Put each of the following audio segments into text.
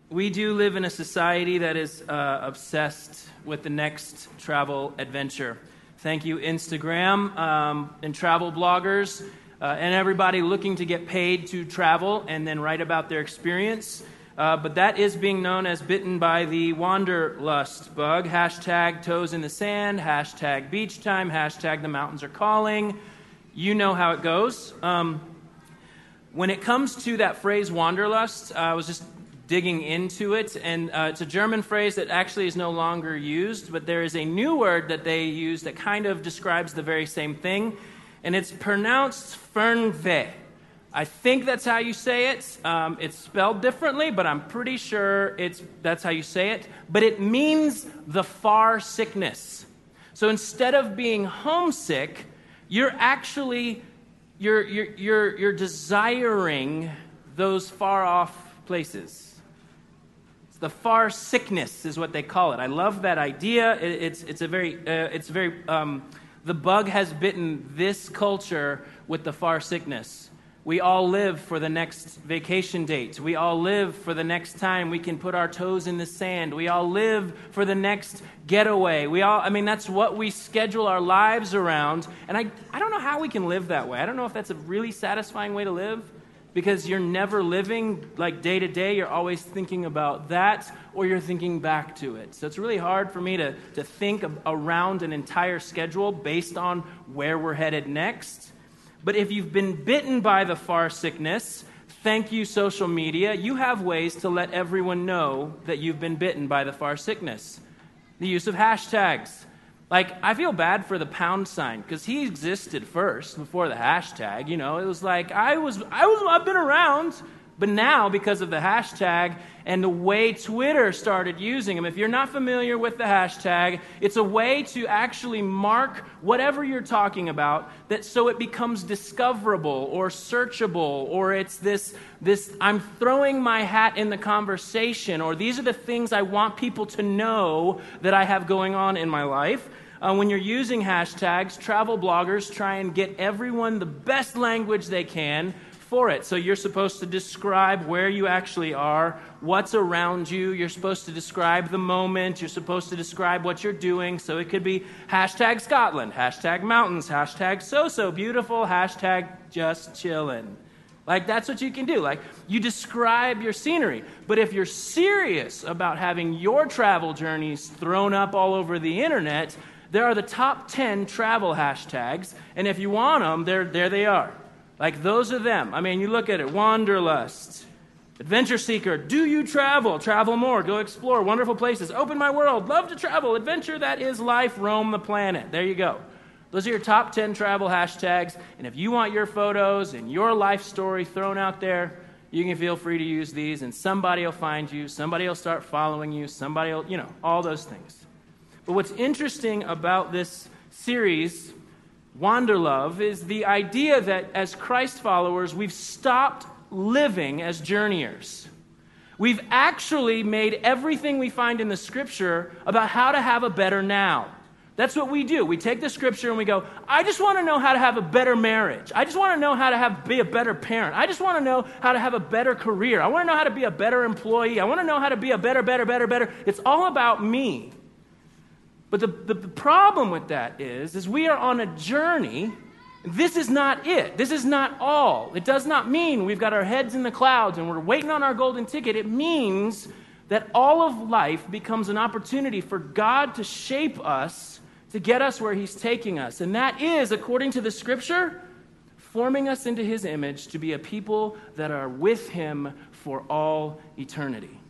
We do live in a society that is obsessed with the next travel adventure. Thank you, Instagram and travel bloggers and everybody looking to get paid to travel and then write about their experience. But that is being known as bitten by the wanderlust bug. Hashtag toes in the sand, hashtag beach time, hashtag the mountains are calling. You know how it goes. When it comes to that phrase wanderlust, I was just digging into it, and it's a German phrase that actually is no longer used, but there is a new word that they use that kind of describes the very same thing, and it's pronounced Fernweh. I think that's how you say it. It's spelled differently, but I'm pretty sure that's how you say it. But it means the far sickness. So instead of being homesick, you're actually you're desiring those far off places. The far sickness is what they call it. I love that idea. It's very. The bug has bitten this culture with the far sickness. We all live for the next vacation date. We all live for the next time we can put our toes in the sand. We all live for the next getaway. That's what we schedule our lives around. And I don't know how we can live that way. I don't know if that's a really satisfying way to live. Because you're never living like day to day, you're always thinking about that, or you're thinking back to it. So it's really hard for me to think around an entire schedule based on where we're headed next. But if you've been bitten by the far sickness, thank you, social media. You have ways to let everyone know that you've been bitten by the far sickness. The use of hashtags. I feel bad for the pound sign because he existed first before the hashtag. It was like I've been around, but now because of the hashtag and the way Twitter started using them, if you're not familiar with the hashtag, it's a way to actually mark whatever you're talking about so it becomes discoverable or searchable, or it's this I'm throwing my hat in the conversation, or these are the things I want people to know that I have going on in my life. When you're using hashtags, travel bloggers try and get everyone the best language they can for it. So you're supposed to describe where you actually are, what's around you. You're supposed to describe the moment. You're supposed to describe what you're doing. So it could be hashtag Scotland, hashtag mountains, hashtag so beautiful, hashtag just chillin'. That's what you can do. You describe your scenery. But if you're serious about having your travel journeys thrown up all over the internet, there are the top 10 travel hashtags, and if you want them, there they are. Those are them. You look at it, wanderlust, adventure seeker, do you travel? Travel more, go explore, wonderful places, open my world, love to travel, adventure that is life, roam the planet. There you go. Those are your top 10 travel hashtags, and if you want your photos and your life story thrown out there, you can feel free to use these, and somebody will find you, somebody will start following you, somebody will, all those things. But what's interesting about this series, Wanderlove, is the idea that as Christ followers, we've stopped living as journeyers. We've actually made everything we find in the Scripture about how to have a better now. That's what we do. We take the Scripture and we go, I just want to know how to have a better marriage. I just want to know how to be a better parent. I just want to know how to have a better career. I want to know how to be a better employee. I want to know how to be a better. It's all about me. But the problem with that is we are on a journey. This is not it. This is not all. It does not mean we've got our heads in the clouds and we're waiting on our golden ticket. It means that all of life becomes an opportunity for God to shape us, to get us where He's taking us. And that is, according to the Scripture, forming us into His image to be a people that are with Him for all eternity.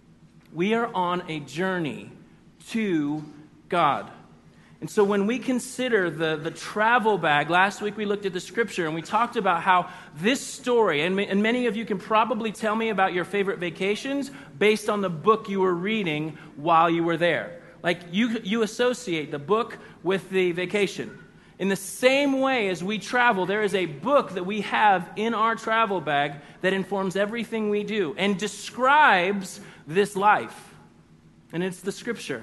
We are on a journey to God. And so when we consider the travel bag, last week we looked at the Scripture and we talked about how this story, and many of you can probably tell me about your favorite vacations based on the book you were reading while you were there. You associate the book with the vacation. In the same way as we travel, there is a book that we have in our travel bag that informs everything we do and describes this life. And it's the Scripture.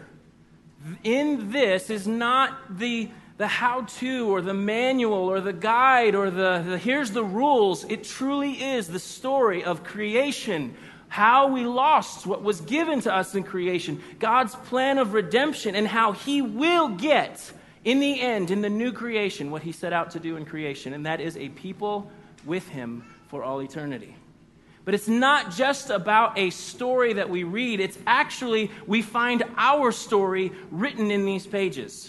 In this is not the how-to or the manual or the guide or the here's the rules. It truly is the story of creation, how we lost what was given to us in creation, God's plan of redemption, and how he will get, in the end, in the new creation, what he set out to do in creation, and that is a people with him for all eternity. But it's not just about a story that we read. It's actually, we find our story written in these pages.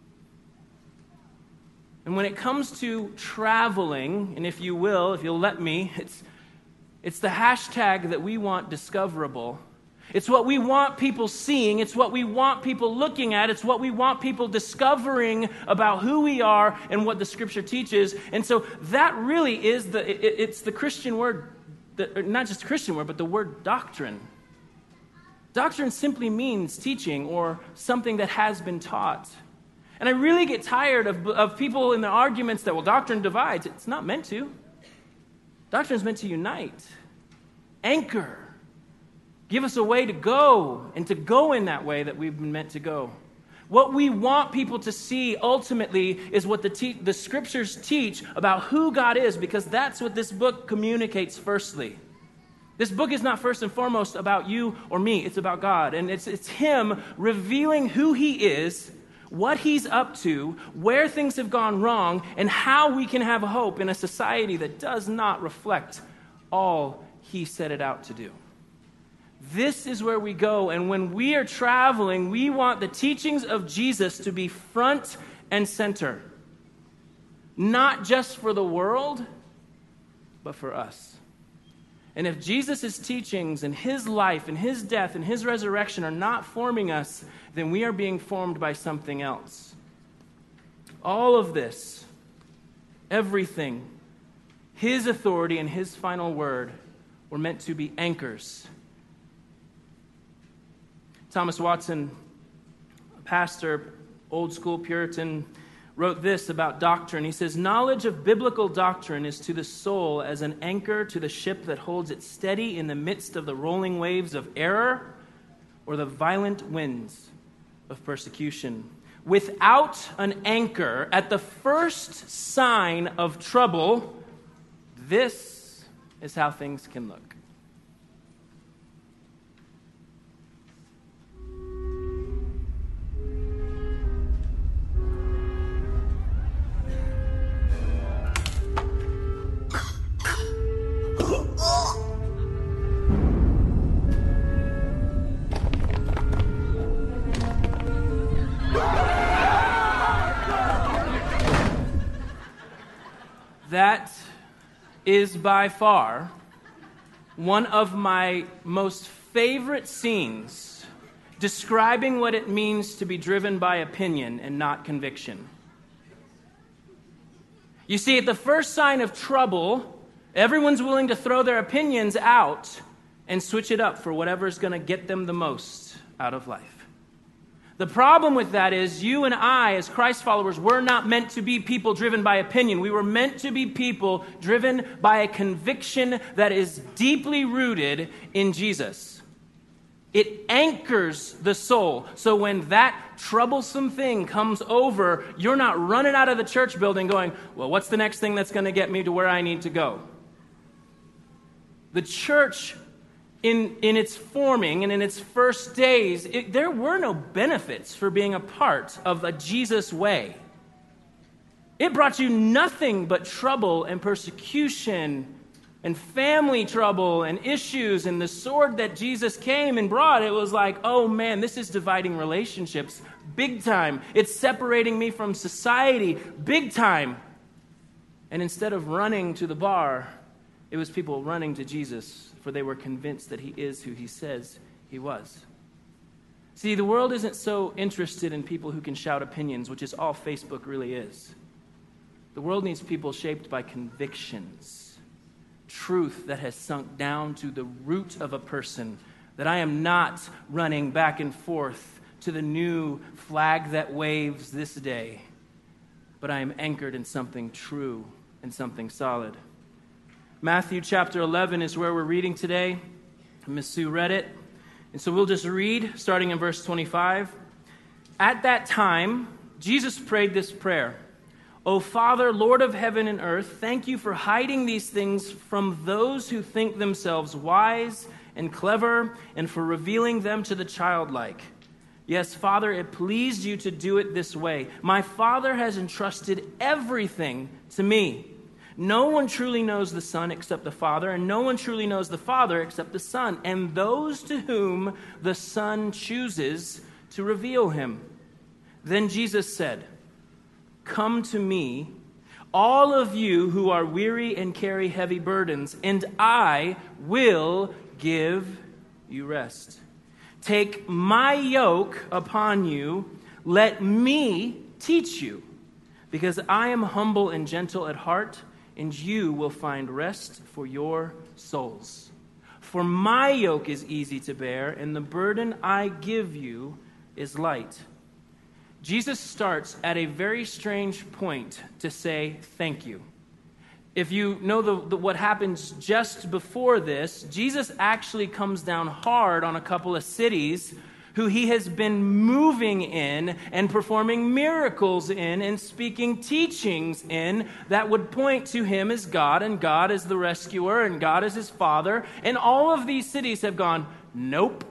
And when it comes to traveling, and if you will, if you'll let me, it's the hashtag that we want discoverable. It's what we want people seeing. It's what we want people looking at. It's what we want people discovering about who we are and what the Scripture teaches. And so that really is it's the Christian word, not just the Christian word, but the word doctrine. Doctrine simply means teaching or something that has been taught. And I really get tired of people in the arguments that, well, doctrine divides. It's not meant to. Doctrine is meant to unite, anchor, give us a way to go, and to go in that way that we've been meant to go. What we want people to see ultimately is what the Scriptures teach about who God is, because that's what this book communicates firstly. This book is not first and foremost about you or me. It's about God, and it's him revealing who he is, what he's up to, where things have gone wrong, and how we can have hope in a society that does not reflect all he set it out to do. This is where we go, and when we are traveling, we want the teachings of Jesus to be front and center. Not just for the world, but for us. And if Jesus' teachings and his life and his death and his resurrection are not forming us, then we are being formed by something else. All of this, everything, his authority and his final word were meant to be anchors. Thomas Watson, a pastor, old school Puritan, wrote this about doctrine. He says, knowledge of biblical doctrine is to the soul as an anchor to the ship that holds it steady in the midst of the rolling waves of error or the violent winds of persecution. Without an anchor, at the first sign of trouble, this is how things can look. That is by far one of my most favorite scenes describing what it means to be driven by opinion and not conviction. You see, at the first sign of trouble, everyone's willing to throw their opinions out and switch it up for whatever's going to get them the most out of life. The problem with that is you and I, as Christ followers, we're not meant to be people driven by opinion. We were meant to be people driven by a conviction that is deeply rooted in Jesus. It anchors the soul. So when that troublesome thing comes over, you're not running out of the church building going, well, what's the next thing that's going to get me to where I need to go? The church, in its forming and in its first days, there were no benefits for being a part of a Jesus way. It brought you nothing but trouble and persecution and family trouble and issues, and the sword that Jesus came and brought, it was like, oh man, this is dividing relationships big time. It's separating me from society big time. And instead of running to the bar, it was people running to Jesus, for they were convinced that he is who he says he was. See, the world isn't so interested in people who can shout opinions, which is all Facebook really is. The world needs people shaped by convictions, truth that has sunk down to the root of a person, that I am not running back and forth to the new flag that waves this day, but I am anchored in something true and something solid. Matthew chapter 11 is where we're reading today. Miss Sue read it. And so we'll just read, starting in verse 25. At that time, Jesus prayed this prayer. O Father, Lord of heaven and earth, thank you for hiding these things from those who think themselves wise and clever, and for revealing them to the childlike. Yes, Father, it pleased you to do it this way. My Father has entrusted everything to me. No one truly knows the Son except the Father, and no one truly knows the Father except the Son, and those to whom the Son chooses to reveal him. Then Jesus said, "Come to me, all of you who are weary and carry heavy burdens, and I will give you rest. Take my yoke upon you. Let me teach you, because I am humble and gentle at heart, and you will find rest for your souls. For my yoke is easy to bear, and the burden I give you is light." Jesus starts at a very strange point to say thank you. If you know what happens just before this, Jesus actually comes down hard on a couple of cities who he has been moving in and performing miracles in and speaking teachings in that would point to him as God, and God as the rescuer, and God as his Father. And all of these cities have gone, nope.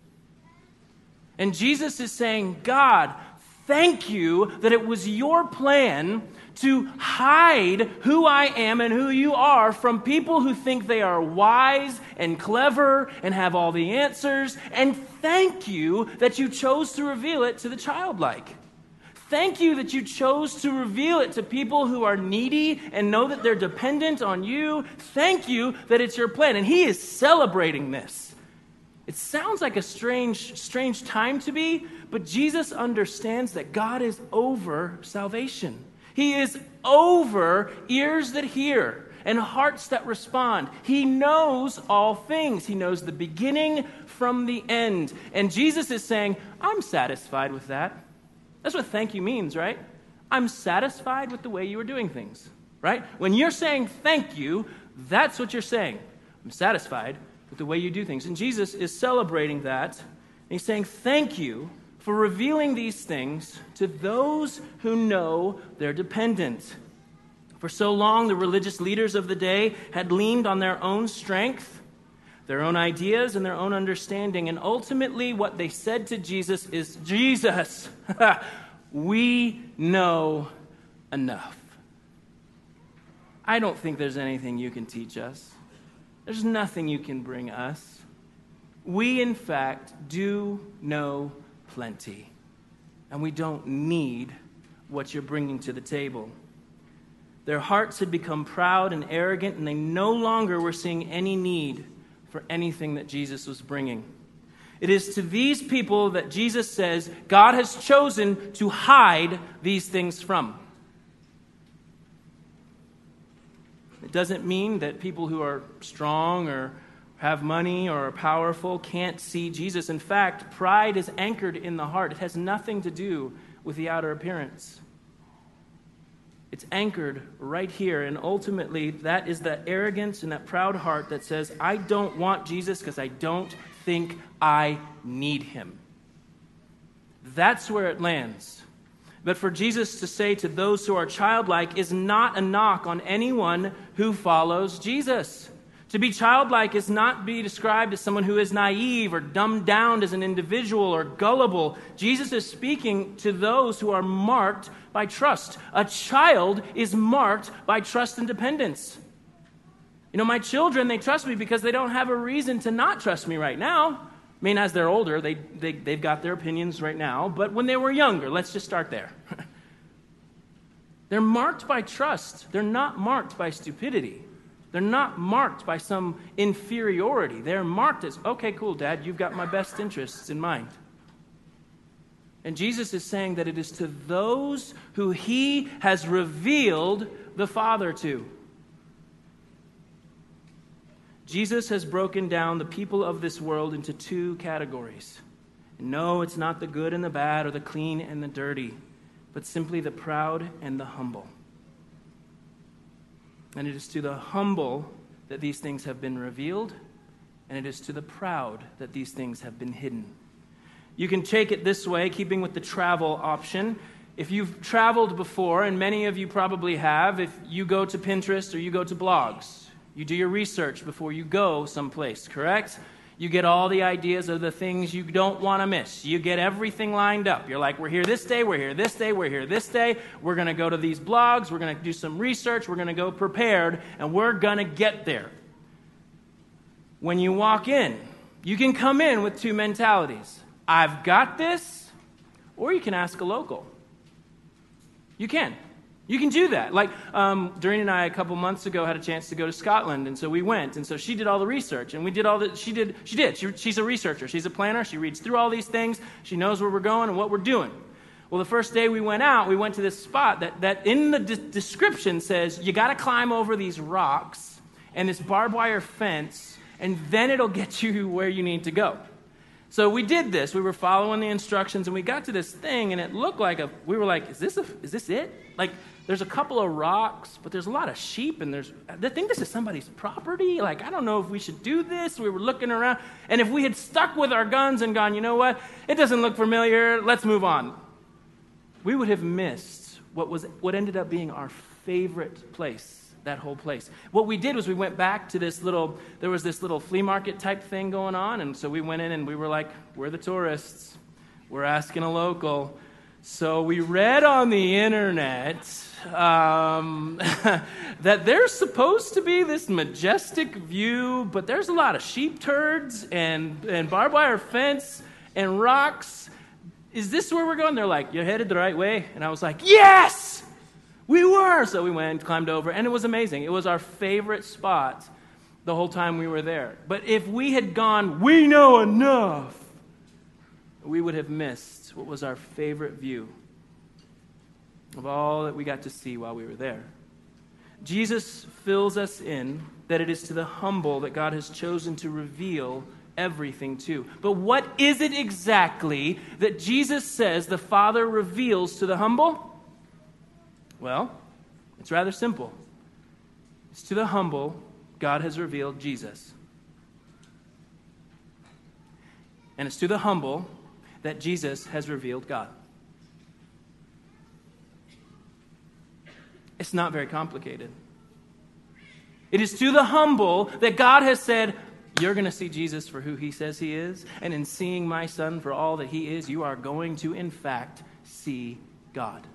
And Jesus is saying, God, thank you that it was your plan to hide who I am and who you are from people who think they are wise and clever and have all the answers. And thank you that you chose to reveal it to the childlike. Thank you that you chose to reveal it to people who are needy and know that they're dependent on you. Thank you that it's your plan. And he is celebrating this. It sounds like a strange time to be, but Jesus understands that God is over salvation. He is over ears that hear and hearts that respond. He knows all things. He knows the beginning from the end. And Jesus is saying, I'm satisfied with that. That's what thank you means, right? I'm satisfied with the way you are doing things, right? When you're saying thank you, that's what you're saying. I'm satisfied with the way you do things. And Jesus is celebrating that. And he's saying thank you for revealing these things to those who know they're dependent. For so long, the religious leaders of the day had leaned on their own strength, their own ideas, and their own understanding. And ultimately, what they said to Jesus is, Jesus, we know enough. I don't think there's anything you can teach us. There's nothing you can bring us. We, in fact, do know plenty, and we don't need what you're bringing to the table. Their hearts had become proud and arrogant, and they no longer were seeing any need for anything that Jesus was bringing. It is to these people that Jesus says God has chosen to hide these things from. It doesn't mean that people who are strong or have money or are powerful can't see Jesus. In fact, pride is anchored in the heart. It has nothing to do with the outer appearance. It's anchored right here. And ultimately, that is the arrogance and that proud heart that says, I don't want Jesus because I don't think I need him. That's where it lands. But for Jesus to say to those who are childlike is not a knock on anyone who follows Jesus. To be childlike is not be described as someone who is naive or dumbed down as an individual or gullible. Jesus is speaking to those who are marked by trust. A child is marked by trust and dependence. You know, my children, they trust me because they don't have a reason to not trust me right now. I mean, as they're older, they've got their opinions right now. But when they were younger, let's just start there. They're marked by trust. They're not marked by stupidity. They're not marked by some inferiority. They're marked as, okay, cool, Dad, you've got my best interests in mind. And Jesus is saying that it is to those who he has revealed the Father to. Jesus has broken down the people of this world into two categories. No, it's not the good and the bad or the clean and the dirty, but simply the proud and the humble. And it is to the humble that these things have been revealed, and it is to the proud that these things have been hidden. You can take it this way, keeping with the travel option. If you've traveled before, and many of you probably have, if you go to Pinterest or you go to blogs, you do your research before you go someplace, correct? You get all the ideas of the things you don't want to miss. You get everything lined up. You're like, we're here this day, we're here this day, we're here this day. We're going to go to these blogs, we're going to do some research, we're going to go prepared, and we're going to get there. When you walk in, you can come in with two mentalities. I've got this, or you can ask a local. You can. You can do that. Like, Doreen and I, a couple months ago, had a chance to go to Scotland, and so we went. And so she did all the research, and we did all the, she's a researcher. She's a planner. She reads through all these things. She knows where we're going and what we're doing. Well, the first day we went out, we went to this spot that in the description says, you got to climb over these rocks and this barbed wire fence, and then it'll get you where you need to go. So we did this. We were following the instructions, and we got to this thing, and it looked like we were like, is this it? Like, there's a couple of rocks, but there's a lot of sheep, and I think this is somebody's property. Like, I don't know if we should do this. We were looking around, and if we had stuck with our guns and gone, you know what? It doesn't look familiar. Let's move on. We would have missed what ended up being our favorite place. That whole place. What we did was we went back to there was this little flea market type thing going on, and so we went in and we were like, we're the tourists. We're asking a local. So we read on the internet that there's supposed to be this majestic view, but there's a lot of sheep turds and barbed wire fence and rocks. Is this where we're going? They're like, you're headed the right way. And I was like, yes! We were! So we went, climbed over, and it was amazing. It was our favorite spot the whole time we were there. But if we had gone, we know enough, we would have missed what was our favorite view of all that we got to see while we were there. Jesus fills us in that it is to the humble that God has chosen to reveal everything to. But what is it exactly that Jesus says the Father reveals to the humble? Well, it's rather simple. It's to the humble, God has revealed Jesus. And it's to the humble that Jesus has revealed God. It's not very complicated. It is to the humble that God has said, you're going to see Jesus for who he says he is, and in seeing my Son for all that he is, you are going to, in fact, see God.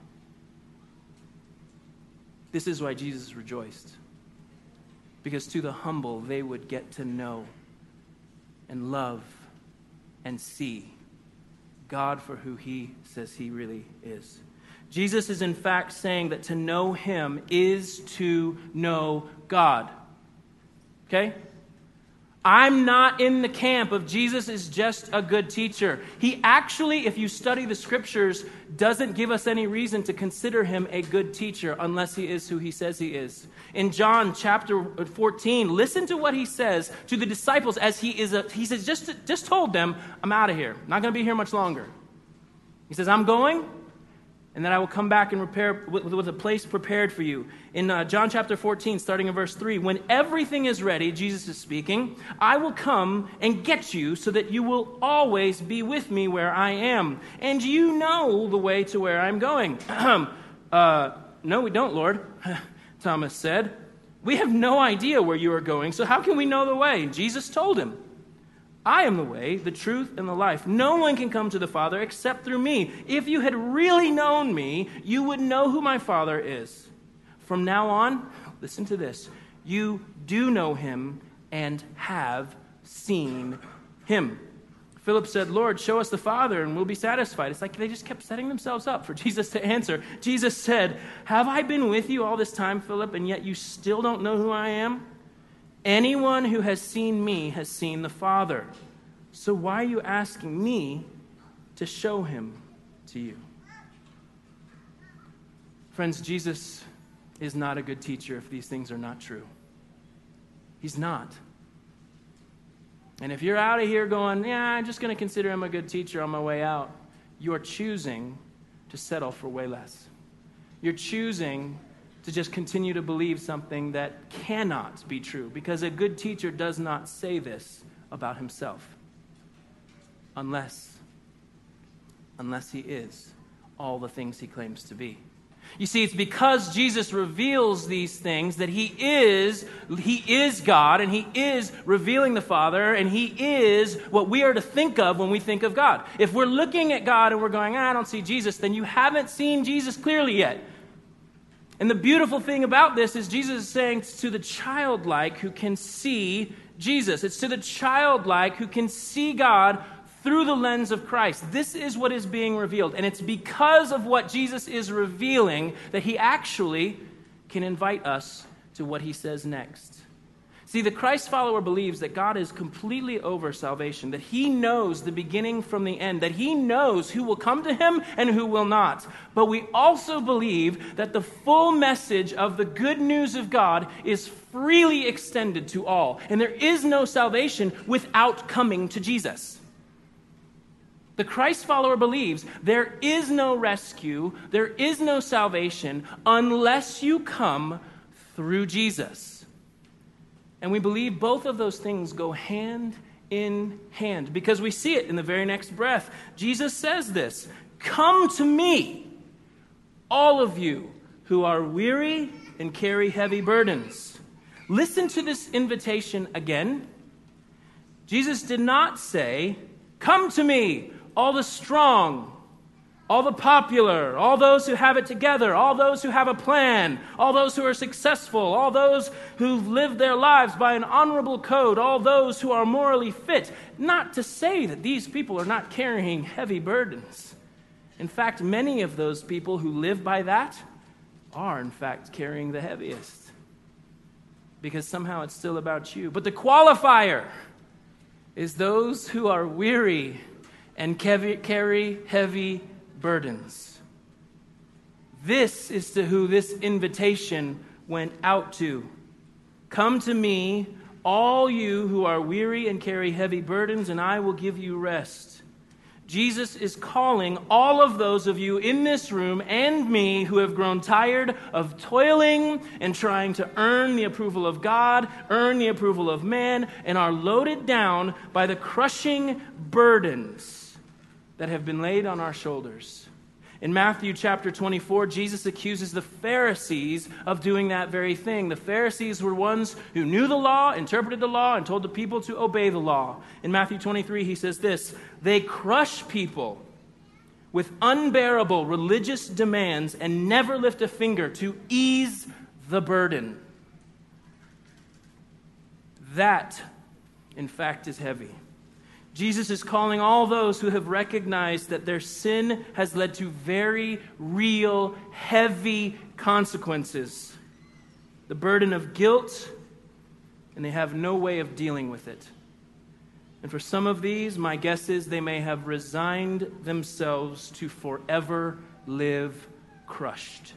This is why Jesus rejoiced. Because to the humble, they would get to know and love and see God for who he says he really is. Jesus is in fact saying that to know him is to know God. Okay? I'm not in the camp of Jesus is just a good teacher. He actually, if you study the scriptures, doesn't give us any reason to consider him a good teacher unless he is who he says he is. In John chapter 14, listen to what he says to the disciples as he says, just told them, I'm out of here. I'm not going to be here much longer. He says, I'm going, and then I will come back and prepare with a place prepared for you. In John chapter 14, starting in verse 3, when everything is ready, Jesus is speaking, I will come and get you so that you will always be with me where I am. And you know the way to where I'm going. No, we don't, Lord, Thomas said. We have no idea where you are going, so how can we know the way? Jesus told him, I am the way, the truth, and the life. No one can come to the Father except through me. If you had really known me, you would know who my Father is. From now on, listen to this, you do know him and have seen him. Philip said, Lord, show us the Father and we'll be satisfied. It's like they just kept setting themselves up for Jesus to answer. Jesus said, have I been with you all this time, Philip, and yet you still don't know who I am? Anyone who has seen me has seen the Father. So why are you asking me to show him to you? Friends, Jesus is not a good teacher if these things are not true. He's not. And if you're out of here going, yeah, I'm just going to consider him a good teacher on my way out, you're choosing to settle for way less. You're choosing to just continue to believe something that cannot be true, because a good teacher does not say this about himself unless he is all the things he claims to be. You see, it's because Jesus reveals these things that he is God, and he is revealing the Father, and he is what we are to think of when we think of God. If we're looking at God and we're going, I don't see Jesus, then you haven't seen Jesus clearly yet. And the beautiful thing about this is Jesus is saying it's to the childlike who can see Jesus. It's to the childlike who can see God through the lens of Christ. This is what is being revealed. And it's because of what Jesus is revealing that he actually can invite us to what he says next. See, the Christ follower believes that God is completely over salvation, that he knows the beginning from the end, that he knows who will come to him and who will not. But we also believe that the full message of the good news of God is freely extended to all. And there is no salvation without coming to Jesus. The Christ follower believes there is no rescue, there is no salvation unless you come through Jesus. And we believe both of those things go hand in hand because we see it in the very next breath. Jesus says this, "Come to me, all of you who are weary and carry heavy burdens." Listen to this invitation again. Jesus did not say, "Come to me, all the strong, all the popular, all those who have it together, all those who have a plan, all those who are successful, all those who've lived their lives by an honorable code, all those who are morally fit." Not to say that these people are not carrying heavy burdens. In fact, many of those people who live by that are, in fact, carrying the heaviest. Because somehow it's still about you. But the qualifier is those who are weary and carry heavy burdens. This is to who this invitation went out to. "Come to me, all you who are weary and carry heavy burdens, and I will give you rest." Jesus is calling all of those of you in this room and me who have grown tired of toiling and trying to earn the approval of God, earn the approval of man, and are loaded down by the crushing burdens that have been laid on our shoulders. In Matthew chapter 24, Jesus accuses the Pharisees of doing that very thing. The Pharisees were ones who knew the law, interpreted the law, and told the people to obey the law. In Matthew 23, he says this, "They crush people with unbearable religious demands and never lift a finger to ease the burden." That, in fact, is heavy. Jesus is calling all those who have recognized that their sin has led to very real, heavy consequences. The burden of guilt, and they have no way of dealing with it. And for some of these, my guess is they may have resigned themselves to forever live crushed.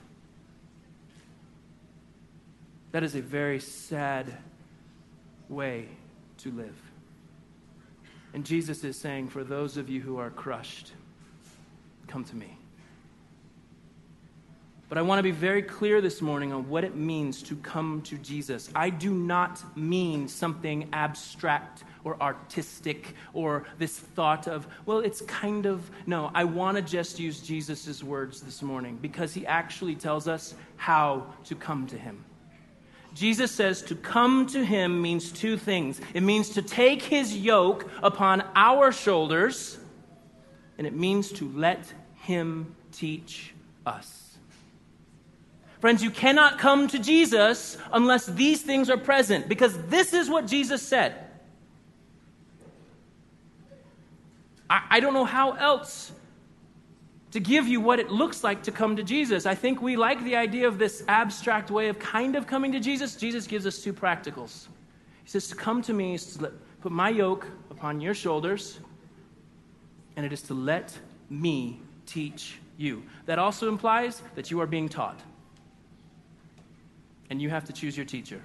That is a very sad way to live. And Jesus is saying, for those of you who are crushed, come to me. But I want to be very clear this morning on what it means to come to Jesus. I do not mean something abstract or artistic or this thought of, well, it's kind of... No, I want to just use Jesus' words this morning because he actually tells us how to come to him. Jesus says to come to him means two things. It means to take his yoke upon our shoulders, and it means to let him teach us. Friends, you cannot come to Jesus unless these things are present, because this is what Jesus said. I don't know how else to give you what it looks like to come to Jesus. I think we like the idea of this abstract way of kind of coming to Jesus. Jesus gives us two practicals. He says to come to me is to put my yoke upon your shoulders, and it is to let me teach you. That also implies that you are being taught, and you have to choose your teacher.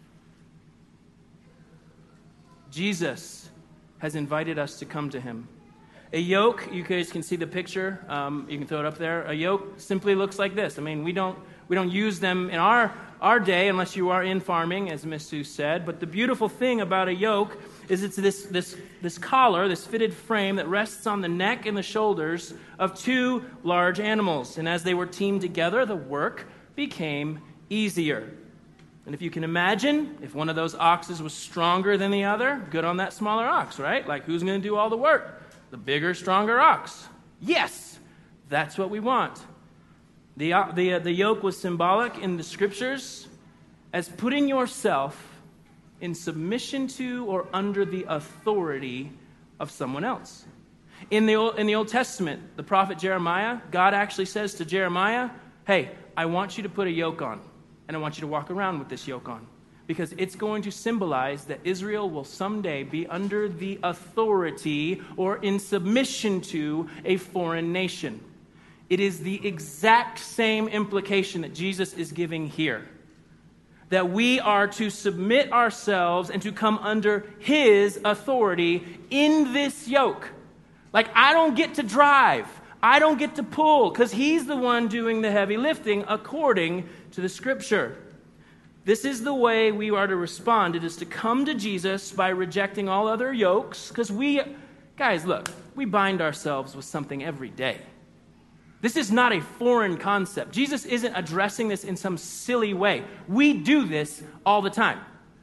Jesus has invited us to come to him. A yoke, you guys can see the picture. You can throw it up there. A yoke simply looks like this. I mean, we don't use them in our day unless you are in farming, as Miss Sue said. But the beautiful thing about a yoke is it's this collar, this fitted frame that rests on the neck and the shoulders of two large animals. And as they were teamed together, the work became easier. And if you can imagine, if one of those oxes was stronger than the other, good on that smaller ox, right? Like, who's going to do all the work? The bigger, stronger ox. Yes, that's what we want. The yoke was symbolic in the scriptures as putting yourself in submission to or under the authority of someone else. In the Old Testament, the prophet Jeremiah, God actually says to Jeremiah, hey, I want you to put a yoke on, and I want you to walk around with this yoke on, because it's going to symbolize that Israel will someday be under the authority or in submission to a foreign nation. It is the exact same implication that Jesus is giving here, that we are to submit ourselves and to come under his authority in this yoke. Like, I don't get to drive. I don't get to pull, because he's the one doing the heavy lifting according to the scripture. This is the way we are to respond. It is to come to Jesus by rejecting all other yokes, because guys, look, we bind ourselves with something every day. This is not a foreign concept. Jesus isn't addressing this in some silly way. We do this all the time.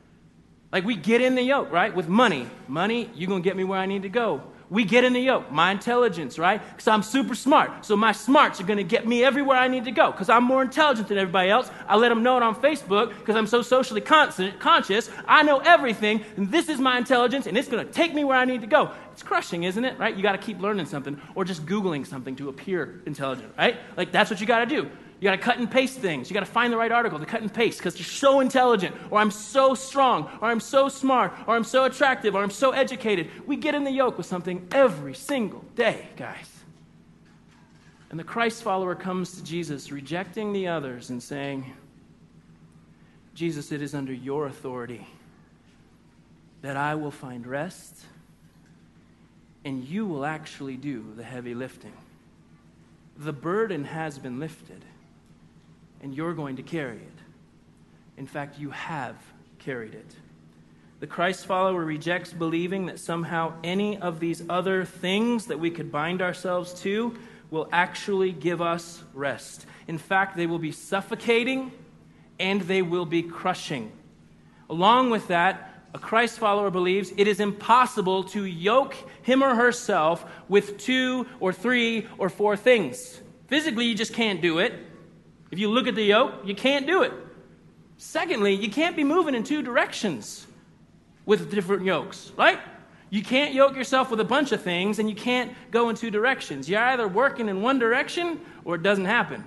Like, we get in the yoke, right? With money. Money, you're going to get me where I need to go. We get in the yoke. My intelligence, right? Because I'm super smart. So my smarts are going to get me everywhere I need to go. Because I'm more intelligent than everybody else. I let them know it on Facebook because I'm so socially conscious. I know everything. And this is my intelligence. And it's going to take me where I need to go. It's crushing, isn't it? Right? You got to keep learning something. Or just Googling something to appear intelligent, right? Like, that's what you got to do. You got to cut and paste things. You got to find the right article to cut and paste because you're so intelligent, or I'm so strong, or I'm so smart, or I'm so attractive, or I'm so educated. We get in the yoke with something every single day, guys. And the Christ follower comes to Jesus, rejecting the others and saying, Jesus, it is under your authority that I will find rest, and you will actually do the heavy lifting. The burden has been lifted, and you're going to carry it. In fact, you have carried it. The Christ follower rejects believing that somehow any of these other things that we could bind ourselves to will actually give us rest. In fact, they will be suffocating and they will be crushing. Along with that, a Christ follower believes it is impossible to yoke him or herself with 2 or 3 or 4 things. Physically, you just can't do it. If you look at the yoke, you can't do it. Secondly, you can't be moving in 2 directions with different yokes, right? You can't yoke yourself with a bunch of things, and you can't go in 2 directions. You're either working in one direction or it doesn't happen.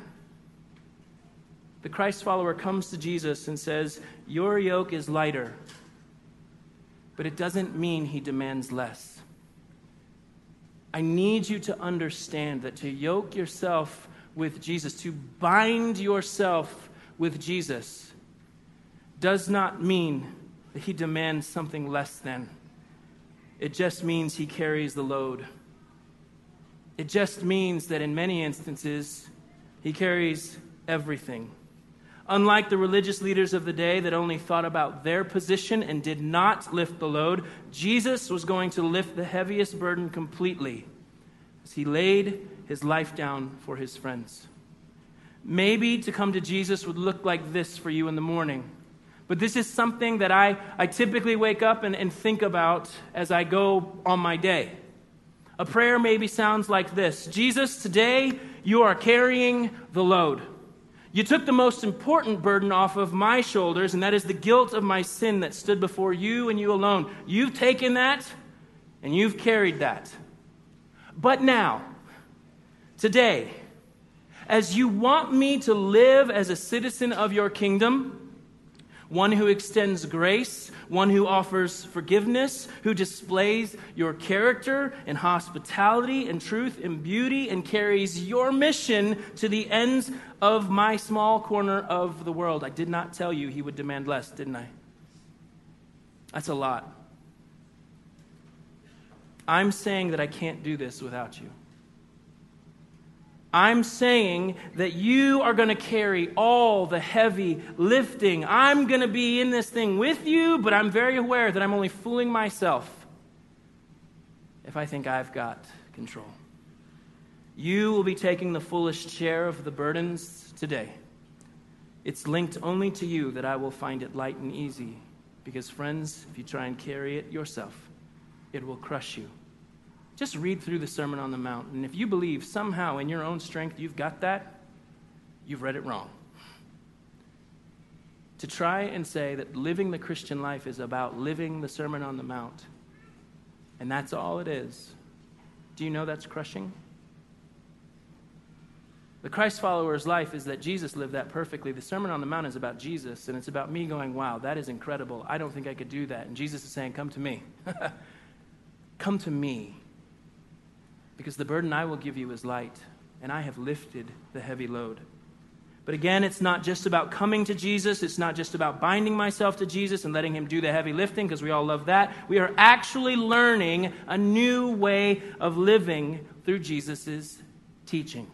The Christ follower comes to Jesus and says, your yoke is lighter, but it doesn't mean he demands less. I need you to understand that to yoke yourself with Jesus, to bind yourself with Jesus, does not mean that he demands something less than. It just means he carries the load. It just means that in many instances, he carries everything. Unlike the religious leaders of the day that only thought about their position and did not lift the load, Jesus was going to lift the heaviest burden completely as he laid his life down for his friends. Maybe to come to Jesus would look like this for you in the morning. But this is something that I typically wake up and think about as I go on my day. A prayer maybe sounds like this: Jesus, today you are carrying the load. You took the most important burden off of my shoulders, and that is the guilt of my sin that stood before you and you alone. You've taken that, and you've carried that. But now, today, as you want me to live as a citizen of your kingdom, one who extends grace, one who offers forgiveness, who displays your character and hospitality and truth and beauty and carries your mission to the ends of my small corner of the world. I did not tell you he would demand less, didn't I? That's a lot. I'm saying that I can't do this without you. I'm saying that you are going to carry all the heavy lifting. I'm going to be in this thing with you, but I'm very aware that I'm only fooling myself if I think I've got control. You will be taking the fullest share of the burdens today. It's linked only to you that I will find it light and easy. Because, friends, if you try and carry it yourself, it will crush you. Just read through the Sermon on the Mount, and if you believe somehow in your own strength you've got that, you've read it wrong. To try and say that living the Christian life is about living the Sermon on the Mount, and that's all it is, do you know that's crushing? The Christ follower's life is that Jesus lived that perfectly. The Sermon on the Mount is about Jesus, and it's about me going, wow, that is incredible. I don't think I could do that. And Jesus is saying, come to me. Come to me. Because the burden I will give you is light, and I have lifted the heavy load. But again, it's not just about coming to Jesus. It's not just about binding myself to Jesus and letting him do the heavy lifting, because we all love that. We are actually learning a new way of living through Jesus' teaching.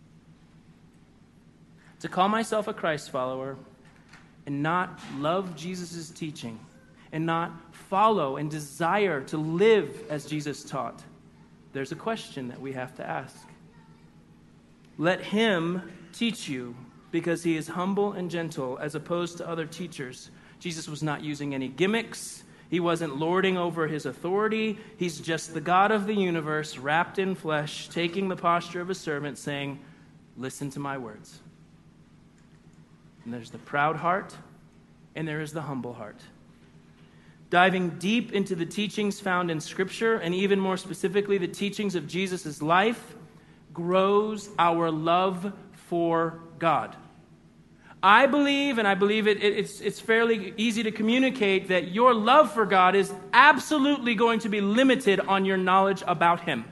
To call myself a Christ follower and not love Jesus' teaching and not follow and desire to live as Jesus taught, there's a question that we have to ask. Let him teach you, because he is humble and gentle as opposed to other teachers. Jesus was not using any gimmicks. He wasn't lording over his authority. He's just the God of the universe, wrapped in flesh, taking the posture of a servant, saying, listen to my words. And there's the proud heart, and there is the humble heart. Diving deep into the teachings found in Scripture, and even more specifically the teachings of Jesus' life, grows our love for God. I believe, and I believe it's fairly easy to communicate, that your love for God is absolutely going to be limited on your knowledge about him.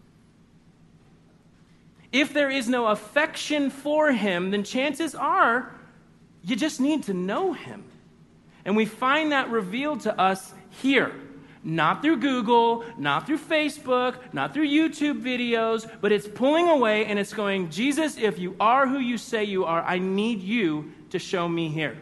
If there is no affection for him, then chances are you just need to know him. And we find that revealed to us here. Not through Google, not through Facebook, not through YouTube videos, but it's pulling away and it's going, Jesus, if you are who you say you are, I need you to show me here.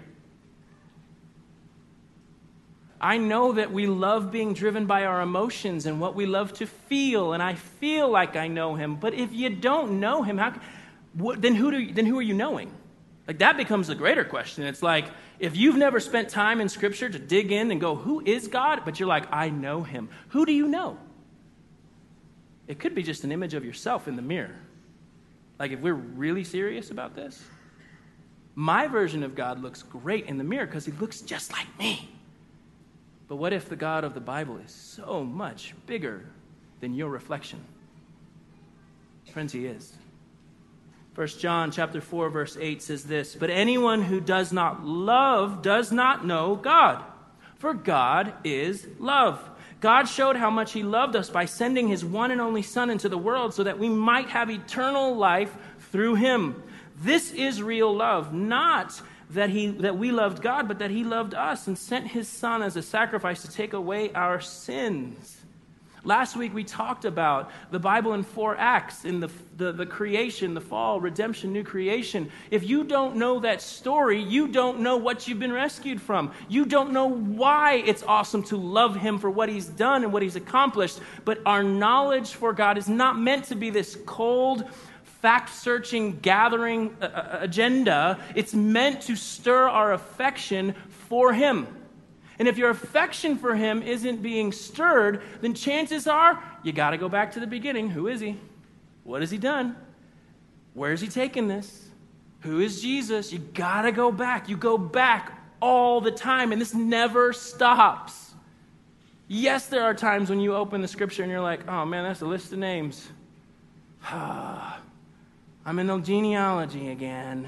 I know that we love being driven by our emotions and what we love to feel, and I feel like I know him. But if you don't know him, then who are you knowing? Like, that becomes a greater question. It's like, if you've never spent time in Scripture to dig in and go, who is God? But you're like, I know him. Who do you know? It could be just an image of yourself in the mirror. Like, if we're really serious about this, my version of God looks great in the mirror because he looks just like me. But what if the God of the Bible is so much bigger than your reflection? Friends, he is. 1 John chapter 4, verse 8 says this, but anyone who does not love does not know God, for God is love. God showed how much he loved us by sending his one and only Son into the world so that we might have eternal life through him. This is real love, not that we loved God, but that he loved us and sent his Son as a sacrifice to take away our sins. Last week we talked about the Bible in 4 acts, in the creation, the fall, redemption, new creation. If you don't know that story, you don't know what you've been rescued from. You don't know why it's awesome to love him for what he's done and what he's accomplished. But our knowledge for God is not meant to be this cold, fact-searching, gathering agenda. It's meant to stir our affection for him. And if your affection for him isn't being stirred, then chances are you got to go back to the beginning. Who is he? What has he done? Where is he taking this? Who is Jesus? You got to go back. You go back all the time, and this never stops. Yes, there are times when you open the Scripture and you're like, oh man, that's a list of names. I'm in the genealogy again.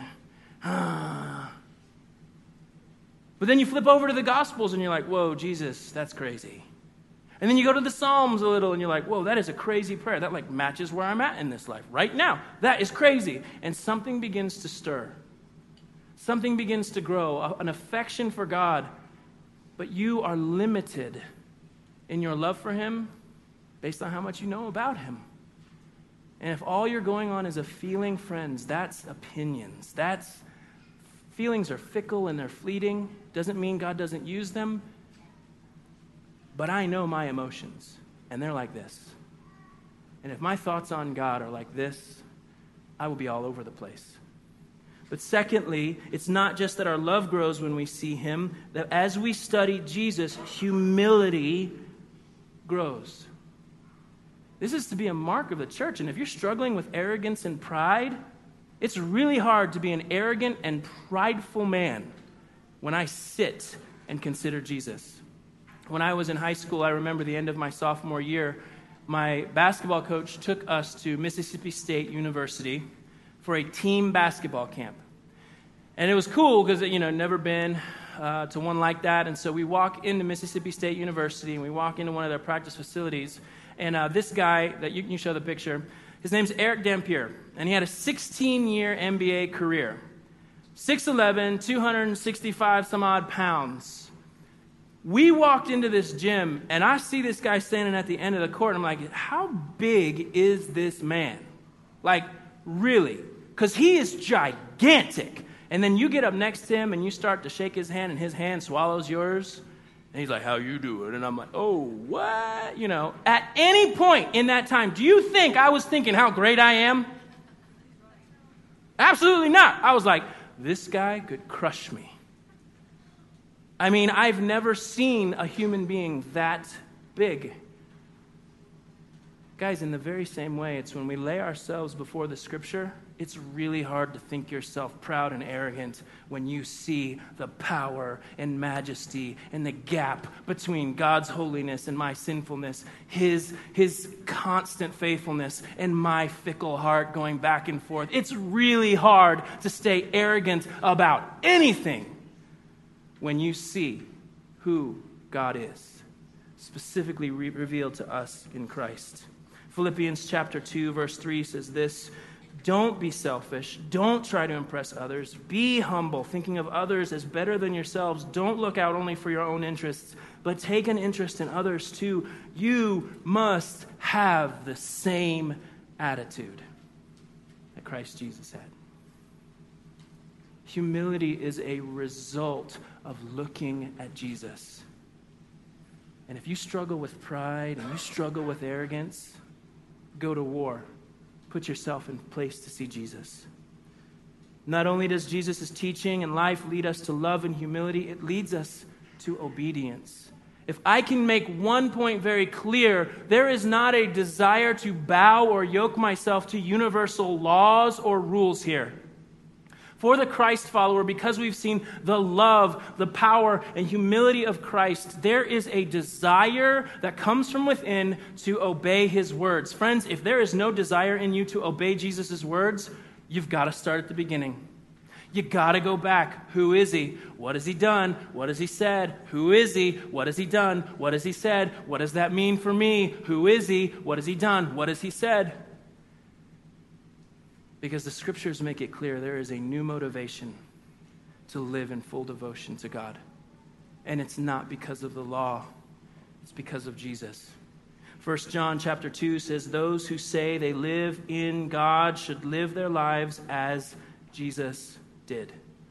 But then you flip over to the Gospels and you're like, whoa, Jesus, that's crazy. And then you go to the Psalms a little and you're like, whoa, that is a crazy prayer. That like matches where I'm at in this life right now. That is crazy. And something begins to stir. Something begins to grow, an affection for God. But you are limited in your love for him based on how much you know about him. And if all you're going on is a feeling, friends, that's opinions. Feelings are fickle and they're fleeting. Doesn't mean God doesn't use them. But I know my emotions, and they're like this. And if my thoughts on God are like this, I will be all over the place. But secondly, it's not just that our love grows when we see him, that as we study Jesus, humility grows. This is to be a mark of the church. And if you're struggling with arrogance and pride, it's really hard to be an arrogant and prideful man when I sit and consider Jesus. When I was in high school, I remember the end of my sophomore year, my basketball coach took us to Mississippi State University for a team basketball camp. And it was cool because, never been to one like that. And so we walk into Mississippi State University, and we walk into one of their practice facilities. And this guy, that you can show the picture, his name's Eric Dampier. And he had a 16-year NBA career. 6'11", 265 some odd pounds. We walked into this gym, and I see this guy standing at the end of the court, and I'm like, how big is this man? Like, really? Because he is gigantic. And then you get up next to him, and you start to shake his hand, and his hand swallows yours. And he's like, how you doing? And I'm like, oh, what? At any point in that time, do you think I was thinking how great I am? Absolutely not. I was like, this guy could crush me. I mean, I've never seen a human being that big. Guys, in the very same way, it's when we lay ourselves before the Scripture, it's really hard to think yourself proud and arrogant when you see the power and majesty and the gap between God's holiness and my sinfulness, His constant faithfulness and my fickle heart going back and forth. It's really hard to stay arrogant about anything when you see who God is, specifically revealed to us in Christ. Philippians chapter 2, verse 3 says this, don't be selfish. Don't try to impress others. Be humble, thinking of others as better than yourselves. Don't look out only for your own interests, but take an interest in others too. You must have the same attitude that Christ Jesus had. Humility is a result of looking at Jesus. And if you struggle with pride and you struggle with arrogance, go to war. Put yourself in place to see Jesus. Not only does Jesus' teaching and life lead us to love and humility, it leads us to obedience. If I can make one point very clear, there is not a desire to bow or yoke myself to universal laws or rules here. For the Christ follower, because we've seen the love, the power, and humility of Christ, there is a desire that comes from within to obey his words. Friends, if there is no desire in you to obey Jesus' words, you've got to start at the beginning. You got to go back. Who is he? What has he done? What has he said? Who is he? What has he done? What has he said? What does that mean for me? Who is he? What has he done? What has he said? Because the Scriptures make it clear there is a new motivation to live in full devotion to God. And it's not because of the law. It's because of Jesus. 1 John chapter 2 says, those who say they live in God should live their lives as Jesus did.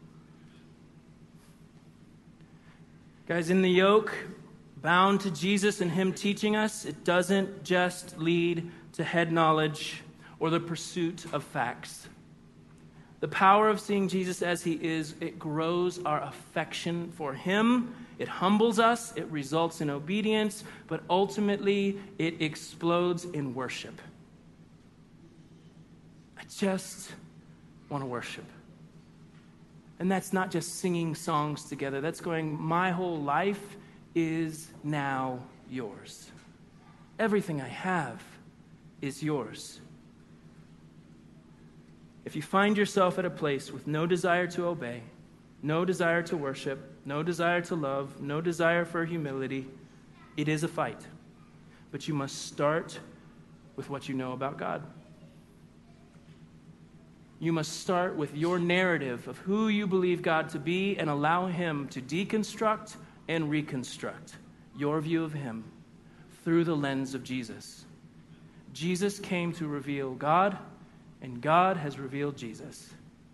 Guys, in the yoke, bound to Jesus and him teaching us, it doesn't just lead to head knowledge or the pursuit of facts. The power of seeing Jesus as he is, it grows our affection for him. It humbles us. It results in obedience. But ultimately, it explodes in worship. I just want to worship. And that's not just singing songs together. That's going, my whole life is now yours. Everything I have is yours. If you find yourself at a place with no desire to obey, no desire to worship, no desire to love, no desire for humility, it is a fight. But you must start with what you know about God. You must start with your narrative of who you believe God to be and allow him to deconstruct and reconstruct your view of him through the lens of Jesus. Jesus came to reveal God, and God has revealed Jesus.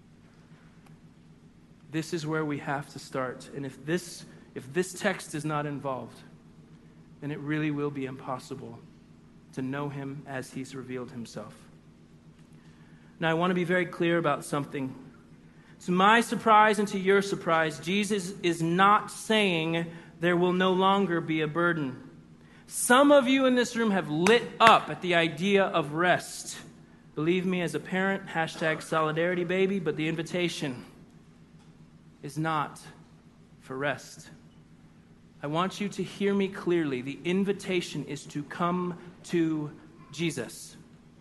This is where we have to start. And if this text is not involved, then it really will be impossible to know him as he's revealed himself. Now, I want to be very clear about something. To my surprise and to your surprise, Jesus is not saying there will no longer be a burden. Some of you in this room have lit up at the idea of rest. Believe me, as a parent, #solidarity baby, but the invitation is not for rest. I want you to hear me clearly. The invitation is to come to Jesus.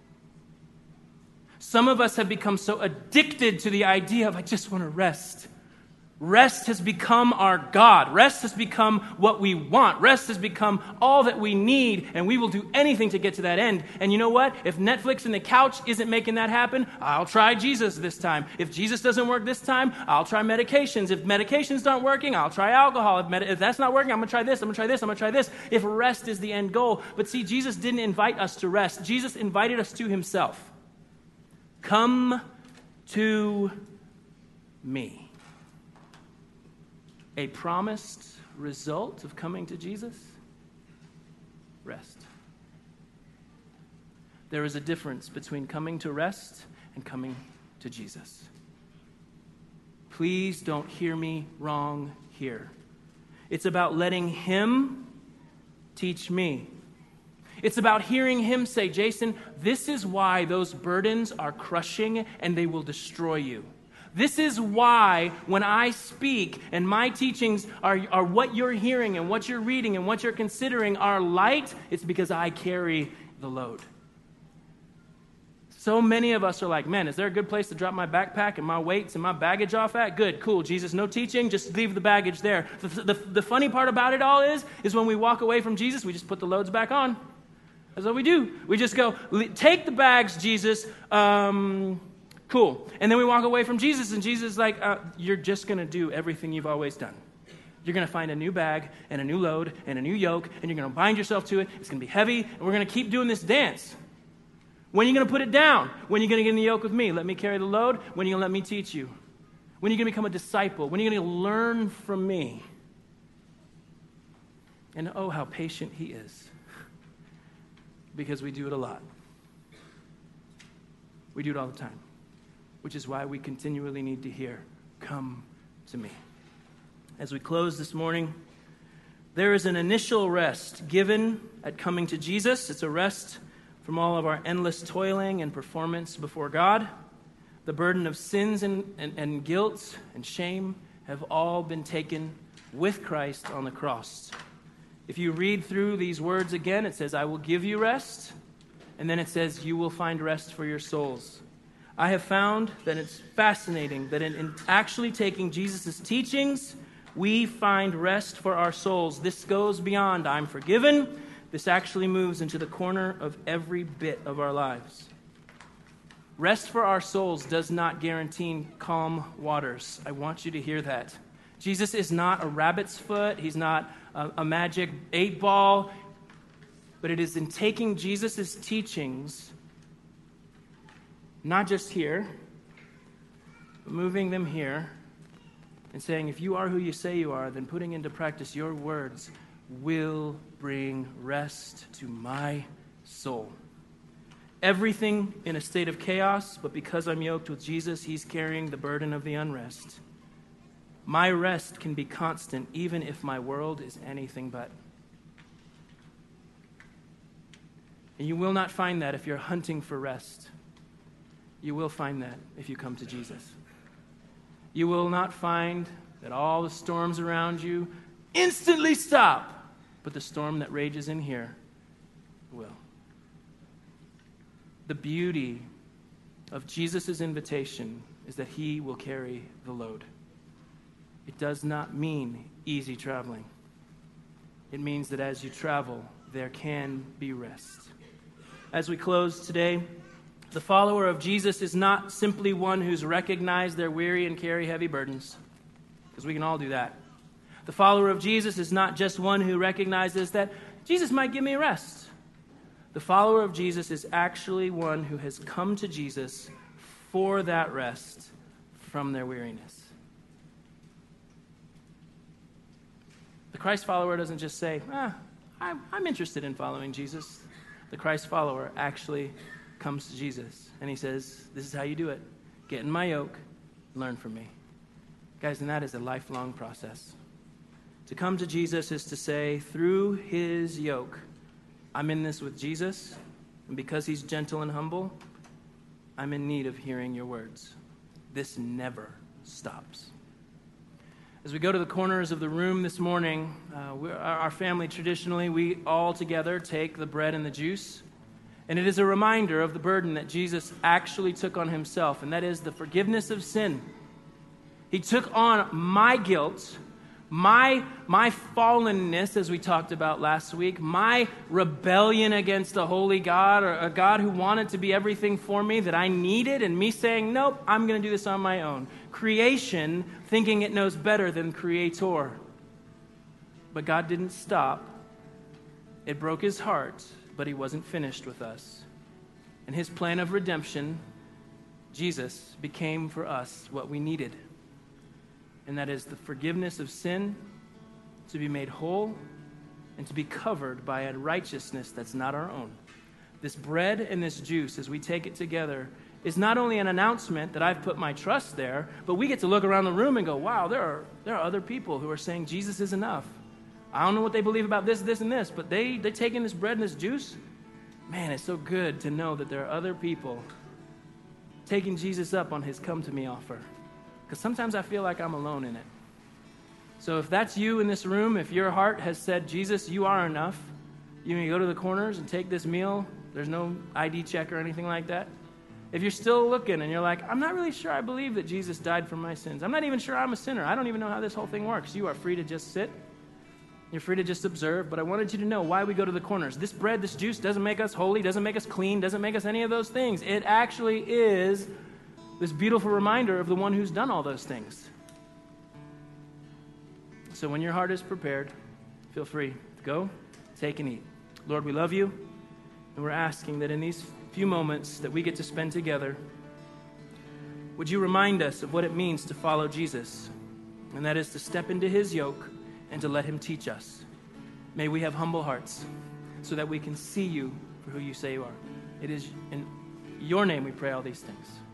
Some of us have become so addicted to the idea of, I just want to rest. Rest has become our God. Rest has become what we want. Rest has become all that we need, and we will do anything to get to that end. And you know what? If Netflix and the couch isn't making that happen, I'll try Jesus this time. If Jesus doesn't work this time, I'll try medications. If medications aren't working, I'll try alcohol. If that's not working, I'm going to try this, I'm going to try this, I'm going to try this. If rest is the end goal. But see, Jesus didn't invite us to rest. Jesus invited us to himself. Come to me. A promised result of coming to Jesus? Rest. There is a difference between coming to rest and coming to Jesus. Please don't hear me wrong here. It's about letting him teach me. It's about hearing him say, Jason, this is why those burdens are crushing and they will destroy you. This is why when I speak and my teachings are what you're hearing and what you're reading and what you're considering are light, it's because I carry the load. So many of us are like, man, is there a good place to drop my backpack and my weights and my baggage off at? Good, cool, Jesus, no teaching, just leave the baggage there. The funny part about it all is when we walk away from Jesus, we just put the loads back on. That's what we do. We just go, take the bags, Jesus, cool. And then we walk away from Jesus, and Jesus is like, you're just going to do everything you've always done. You're going to find a new bag and a new load and a new yoke, and you're going to bind yourself to it. It's going to be heavy, and we're going to keep doing this dance. When are you going to put it down? When are you going to get in the yoke with me? Let me carry the load. When are you going to let me teach you? When are you going to become a disciple? When are you going to learn from me? And oh, how patient he is. Because we do it a lot. We do it all the time. Which is why we continually need to hear, come to me. As we close this morning, there is an initial rest given at coming to Jesus. It's a rest from all of our endless toiling and performance before God. The burden of sins and guilt and shame have all been taken with Christ on the cross. If you read through these words again, it says, I will give you rest. And then it says, you will find rest for your souls. I have found that it's fascinating that in actually taking Jesus' teachings, we find rest for our souls. This goes beyond, I'm forgiven. This actually moves into the corner of every bit of our lives. Rest for our souls does not guarantee calm waters. I want you to hear that. Jesus is not a rabbit's foot. He's not a magic 8-ball. But it is in taking Jesus' teachings, not just here, but moving them here and saying, if you are who you say you are, then putting into practice your words will bring rest to my soul. Everything in a state of chaos, but because I'm yoked with Jesus, he's carrying the burden of the unrest. My rest can be constant even if my world is anything but. And you will not find that if you're hunting for rest. You will find that if you come to Jesus. You will not find that all the storms around you instantly stop, but the storm that rages in here will. The beauty of Jesus' invitation is that he will carry the load. It does not mean easy traveling. It means that as you travel, there can be rest. As we close today, the follower of Jesus is not simply one who's recognized they're weary and carry heavy burdens, because we can all do that. The follower of Jesus is not just one who recognizes that Jesus might give me rest. The follower of Jesus is actually one who has come to Jesus for that rest from their weariness. The Christ follower doesn't just say, I'm interested in following Jesus. The Christ follower actually comes to Jesus, and he says, this is how you do it. Get in my yoke, learn from me. Guys, and that is a lifelong process. To come to Jesus is to say, through his yoke, I'm in this with Jesus, and because he's gentle and humble, I'm in need of hearing your words. This never stops. As we go to the corners of the room this morning, our family traditionally, we all together take the bread and the juice, and it is a reminder of the burden that Jesus actually took on himself, and that is the forgiveness of sin. He took on my guilt, my fallenness, as we talked about last week, my rebellion against a holy God, or a God who wanted to be everything for me that I needed, and me saying, nope, I'm going to do this on my own. Creation thinking it knows better than Creator. But God didn't stop. It broke his heart, but he wasn't finished with us. In his plan of redemption, Jesus became for us what we needed. And that is the forgiveness of sin, to be made whole, and to be covered by a righteousness that's not our own. This bread and this juice, as we take it together, is not only an announcement that I've put my trust there, but we get to look around the room and go, wow, there are other people who are saying Jesus is enough. I don't know what they believe about this, and this, but they take in this bread and this juice. Man, it's so good to know that there are other people taking Jesus up on his come to me offer. Because sometimes I feel like I'm alone in it. So if that's you in this room, if your heart has said, Jesus, you are enough, you can go to the corners and take this meal. There's no ID check or anything like that. If you're still looking and you're like, I'm not really sure I believe that Jesus died for my sins. I'm not even sure I'm a sinner. I don't even know how this whole thing works. You are free to just sit. You're free to just observe. But I wanted you to know why we go to the corners. This bread, this juice doesn't make us holy, doesn't make us clean, doesn't make us any of those things. It actually is this beautiful reminder of the one who's done all those things. So when your heart is prepared, feel free to go, take and eat. Lord, we love you, and we're asking that in these few moments that we get to spend together, would you remind us of what it means to follow Jesus, and that is to step into his yoke and to let him teach us. May we have humble hearts so that we can see you for who you say you are. It is in your name we pray all these things.